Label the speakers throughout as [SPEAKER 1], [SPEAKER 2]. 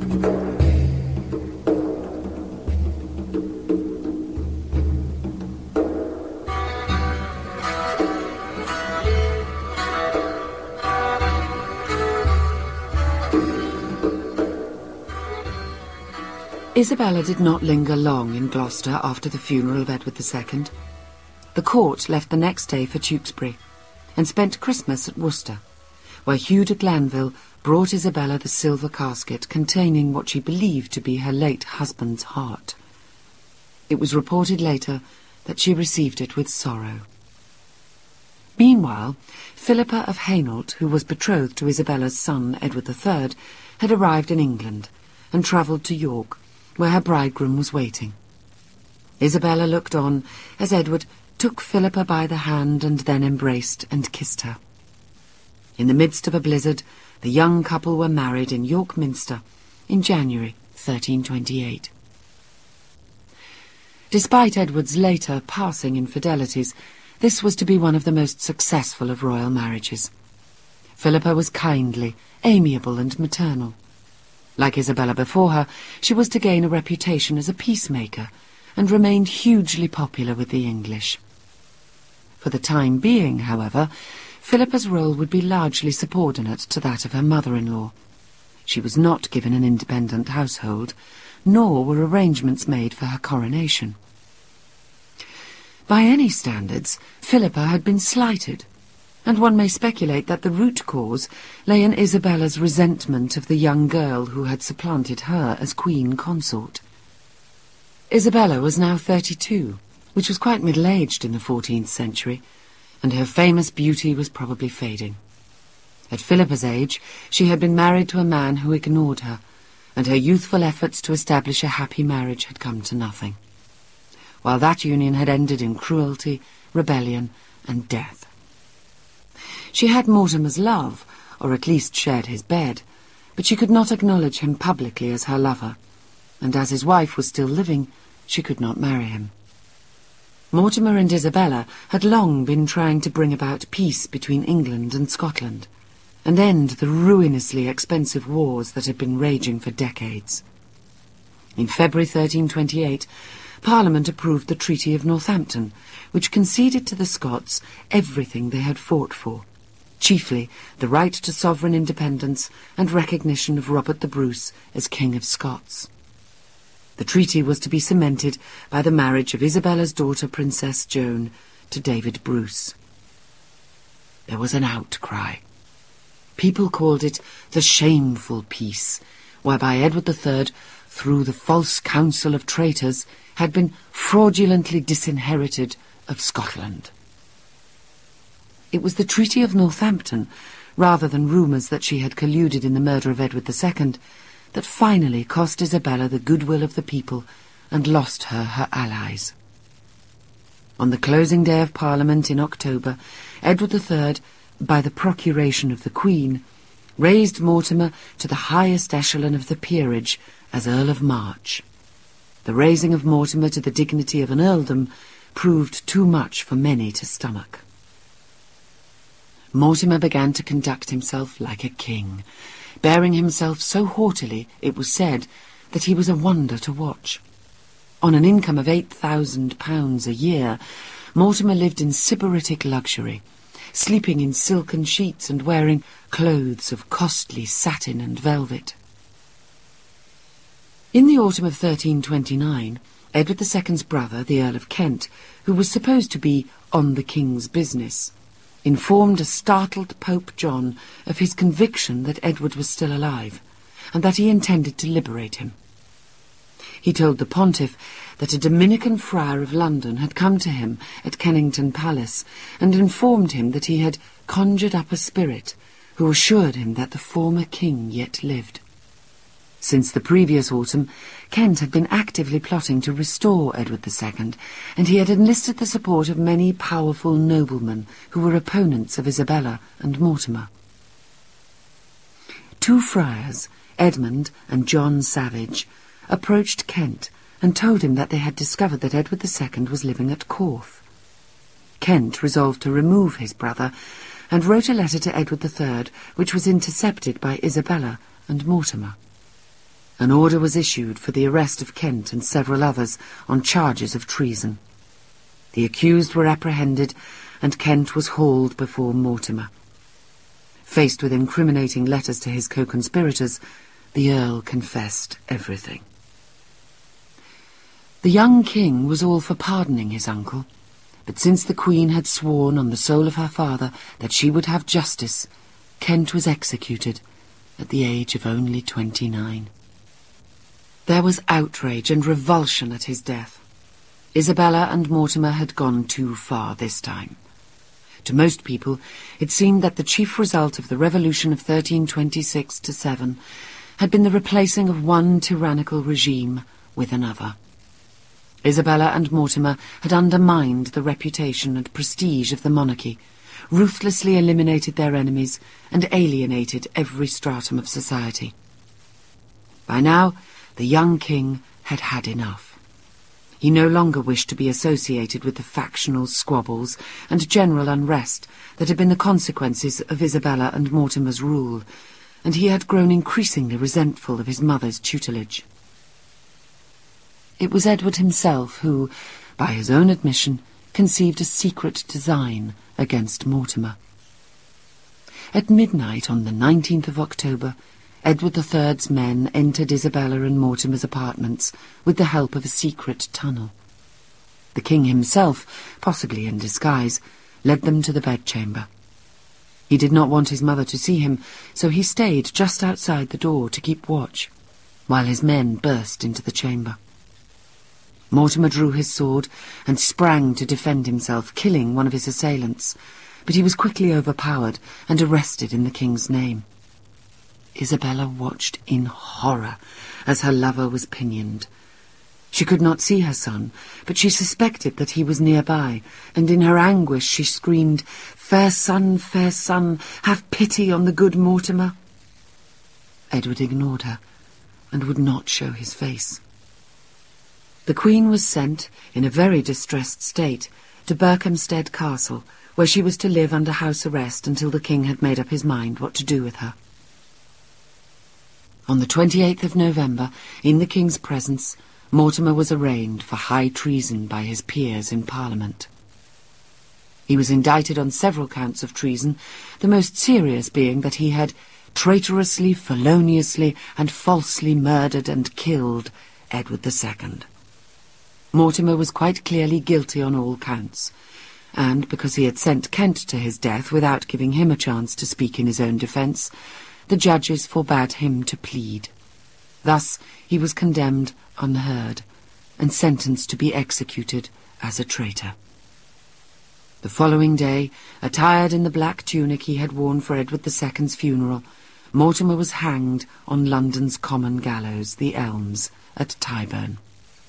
[SPEAKER 1] Isabella did not linger long in Gloucester after the funeral of Edward II. The court left the next day for Tewkesbury and spent Christmas at Worcester, where Hugh de Glanville brought Isabella the silver casket containing what she believed to be her late husband's heart. It was reported later that she received it with sorrow. Meanwhile, Philippa of Hainault, who was betrothed to Isabella's son Edward III, had arrived in England and travelled to York, where her bridegroom was waiting. Isabella looked on as Edward took Philippa by the hand and then embraced and kissed her. In the midst of a blizzard, the young couple were married in York Minster in January 1328. Despite Edward's later passing infidelities, this was to be one of the most successful of royal marriages. Philippa was kindly, amiable and maternal. Like Isabella before her, she was to gain a reputation as a peacemaker and remained hugely popular with the English. For the time being, however, Philippa's role would be largely subordinate to that of her mother-in-law. She was not given an independent household, nor were arrangements made for her coronation. By any standards, Philippa had been slighted, and one may speculate that the root cause lay in Isabella's resentment of the young girl who had supplanted her as queen consort. Isabella was now 32, which was quite middle-aged in the 14th century, and her famous beauty was probably fading. At Philippa's age, she had been married to a man who ignored her, and her youthful efforts to establish a happy marriage had come to nothing, while that union had ended in cruelty, rebellion, and death. She had Mortimer's love, or at least shared his bed, but she could not acknowledge him publicly as her lover, and as his wife was still living, she could not marry him. Mortimer and Isabella had long been trying to bring about peace between England and Scotland, and end the ruinously expensive wars that had been raging for decades. In February 1328, Parliament approved the Treaty of Northampton, which conceded to the Scots everything they had fought for, chiefly the right to sovereign independence and recognition of Robert the Bruce as King of Scots. The treaty was to be cemented by the marriage of Isabella's daughter, Princess Joan, to David Bruce. There was an outcry. People called it the shameful peace, whereby Edward III, through the false council of traitors, had been fraudulently disinherited of Scotland. It was the Treaty of Northampton, rather than rumours that she had colluded in the murder of Edward II, that finally cost Isabella the goodwill of the people and lost her allies. On the closing day of Parliament in October, Edward III, by the procuration of the Queen, raised Mortimer to the highest echelon of the peerage as Earl of March. The raising of Mortimer to the dignity of an earldom proved too much for many to stomach. Mortimer began to conduct himself like a king, bearing himself so haughtily, it was said, that he was a wonder to watch. On an income of £8,000 a year, Mortimer lived in sybaritic luxury, sleeping in silken sheets and wearing clothes of costly satin and velvet. In the autumn of 1329, Edward II's brother, the Earl of Kent, who was supposed to be on the king's business, informed a startled Pope John of his conviction that Edward was still alive, and that he intended to liberate him. He told the pontiff that a Dominican friar of London had come to him at Kennington Palace and informed him that he had conjured up a spirit who assured him that the former king yet lived. Since the previous autumn, Kent had been actively plotting to restore Edward II, and he had enlisted the support of many powerful noblemen who were opponents of Isabella and Mortimer. Two friars, Edmund and John Savage, approached Kent and told him that they had discovered that Edward II was living at Corfe. Kent resolved to remove his brother and wrote a letter to Edward III, which was intercepted by Isabella and Mortimer. An order was issued for the arrest of Kent and several others on charges of treason. The accused were apprehended, and Kent was hauled before Mortimer. Faced with incriminating letters to his co-conspirators, the Earl confessed everything. The young king was all for pardoning his uncle, but since the Queen had sworn on the soul of her father that she would have justice, Kent was executed at the age of only 29. There was outrage and revulsion at his death. Isabella and Mortimer had gone too far this time. To most people, it seemed that the chief result of the revolution of 1326-7 had been the replacing of one tyrannical regime with another. Isabella and Mortimer had undermined the reputation and prestige of the monarchy, ruthlessly eliminated their enemies, and alienated every stratum of society. By now, the young king had had enough. He no longer wished to be associated with the factional squabbles and general unrest that had been the consequences of Isabella and Mortimer's rule, and he had grown increasingly resentful of his mother's tutelage. It was Edward himself who, by his own admission, conceived a secret design against Mortimer. At midnight on the 19th of October, Edward III's men entered Isabella and Mortimer's apartments with the help of a secret tunnel. The king himself, possibly in disguise, led them to the bedchamber. He did not want his mother to see him, so he stayed just outside the door to keep watch, while his men burst into the chamber. Mortimer drew his sword and sprang to defend himself, killing one of his assailants, but he was quickly overpowered and arrested in the king's name. Isabella watched in horror as her lover was pinioned. She could not see her son, but she suspected that he was nearby, and in her anguish she screamed, fair son, have pity on the good Mortimer." Edward ignored her and would not show his face. The Queen was sent, in a very distressed state, to Berkhamsted Castle, where she was to live under house arrest until the king had made up his mind what to do with her. On the 28th of November, in the king's presence, Mortimer was arraigned for high treason by his peers in Parliament. He was indicted on several counts of treason, the most serious being that he had traitorously, feloniously, and falsely murdered and killed Edward II. Mortimer was quite clearly guilty on all counts, and because he had sent Kent to his death without giving him a chance to speak in his own defence, the judges forbade him to plead. Thus he was condemned unheard, and sentenced to be executed as a traitor. The following day, attired in the black tunic he had worn for Edward II's funeral, Mortimer was hanged on London's common gallows, the Elms, at Tyburn.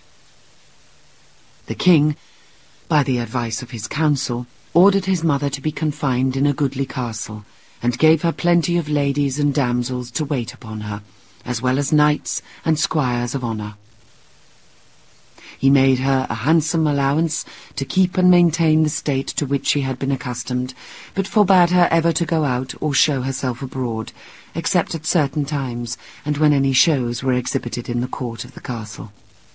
[SPEAKER 1] The king, by the advice of his council, ordered his mother to be confined in a goodly castle, and gave her plenty of ladies and damsels to wait upon her, as well as knights and squires of honour. He made her a handsome allowance to keep and maintain the state to which she had been accustomed, but forbade her ever to go out or show herself abroad, except at certain times, and when any shows were exhibited in the court of the castle.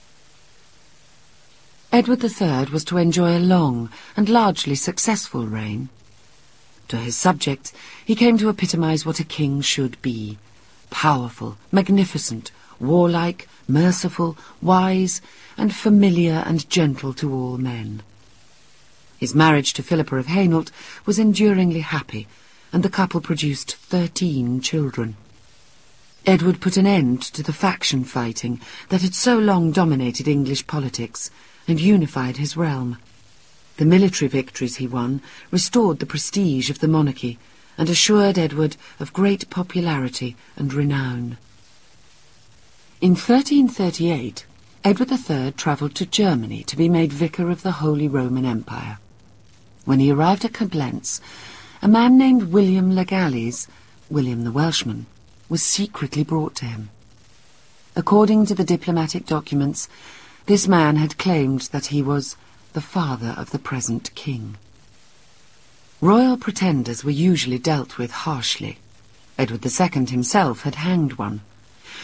[SPEAKER 1] Edward III was to enjoy a long and largely successful reign. To his subjects, he came to epitomize what a king should be: powerful, magnificent, warlike, merciful, wise, and familiar and gentle to all men. His marriage to Philippa of Hainault was enduringly happy, and the couple produced 13 children. Edward put an end to the faction fighting that had so long dominated English politics, and unified his realm. The military victories he won restored the prestige of the monarchy and assured Edward of great popularity and renown. In 1338, Edward III travelled to Germany to be made vicar of the Holy Roman Empire. When he arrived at Coblentz, a man named William le Gallys, William the Welshman, was secretly brought to him. According to the diplomatic documents, this man had claimed that he was the father of the present king. Royal pretenders were usually dealt with harshly. Edward II himself had hanged one.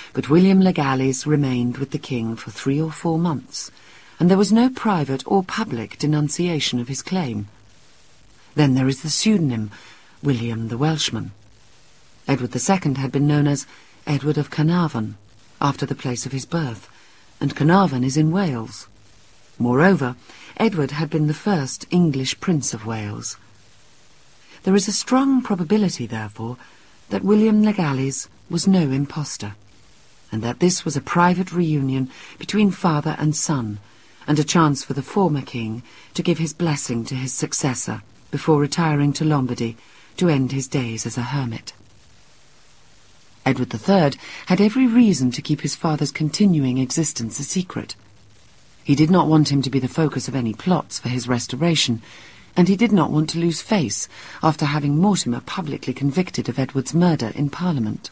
[SPEAKER 1] but William Legales remained with the king for 3 or 4 months, and there was no private or public denunciation of his claim. Then there is the pseudonym, William the Welshman. Edward II had been known as Edward of Carnarvon, after the place of his birth, and Carnarvon is in Wales. Moreover, Edward had been the first English Prince of Wales. There is a strong probability, therefore, that William Legales was no impostor, and that this was a private reunion between father and son, and a chance for the former king to give his blessing to his successor before retiring to Lombardy to end his days as a hermit. Edward III had every reason to keep his father's continuing existence a secret. He did not want him to be the focus of any plots for his restoration, and he did not want to lose face after having Mortimer publicly convicted of Edward's murder in Parliament.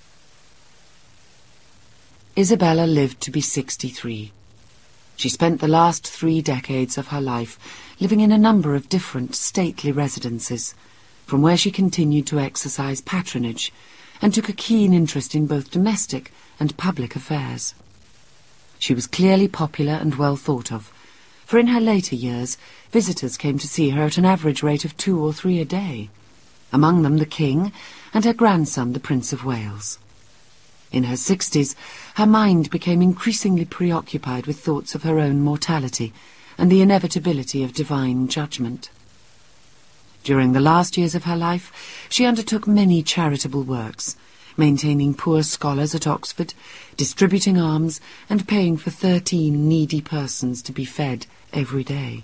[SPEAKER 1] Isabella lived to be 63. She spent the last 3 decades of her life living in a number of different stately residences, from where she continued to exercise patronage and took a keen interest in both domestic and public affairs. She was clearly popular and well thought of, for in her later years visitors came to see her at an average rate of 2 or 3 a day, among them the King and her grandson, the Prince of Wales. In her 60s, her mind became increasingly preoccupied with thoughts of her own mortality and the inevitability of divine judgment. During the last years of her life, she undertook many charitable works, maintaining poor scholars at Oxford, distributing alms, and paying for 13 needy persons to be fed every day.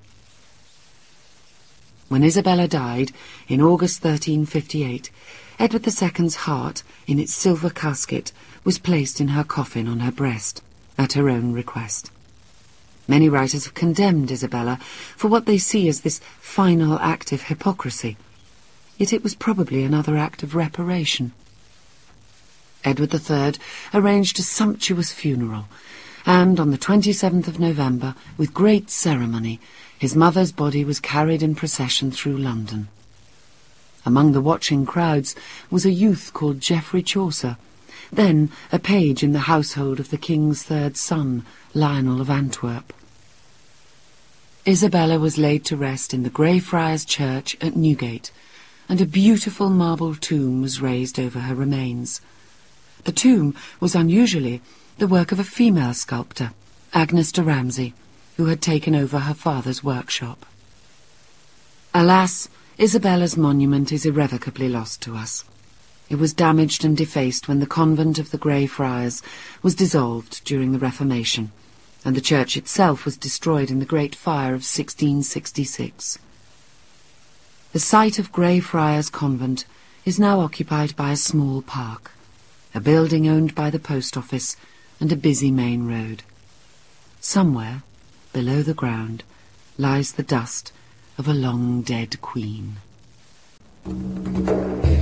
[SPEAKER 1] When Isabella died, in August 1358, Edward II's heart, in its silver casket, was placed in her coffin on her breast, at her own request. Many writers have condemned Isabella for what they see as this final act of hypocrisy, yet it was probably another act of reparation. Edward III arranged a sumptuous funeral, and on the 27th of November, with great ceremony, his mother's body was carried in procession through London. Among the watching crowds was a youth called Geoffrey Chaucer, then a page in the household of the king's 3rd son, Lionel of Antwerp. Isabella was laid to rest in the Greyfriars Church at Newgate, and a beautiful marble tomb was raised over her remains. The tomb was unusually the work of a female sculptor, Agnes de Ramsey, who had taken over her father's workshop. Alas, Isabella's monument is irrevocably lost to us. It was damaged and defaced when the convent of the Greyfriars was dissolved during the Reformation, and the church itself was destroyed in the Great Fire of 1666. The site of Greyfriars Convent is now occupied by a small park, a building owned by the post office, and a busy main road. Somewhere, below the ground, lies the dust of a long-dead queen.